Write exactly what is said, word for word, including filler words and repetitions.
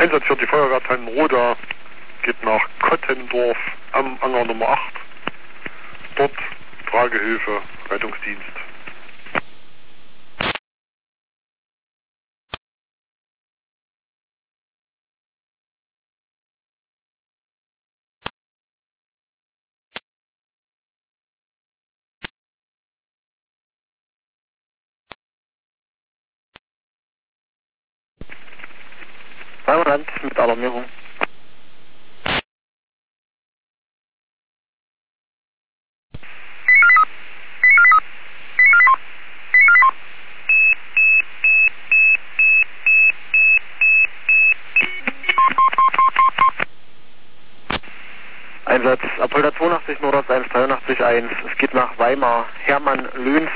Einsatz für die Feuerwehr Tannenroda geht nach Kottendorf am Anger Nummer acht. Dort Tragehilfe, Rettungsdienst. zweihundert mit Alarmierung. Einsatz Apolda zweiundachtzig Nordost eins dreiundachtzig eins. Es geht nach Weimar. Hermann Löhns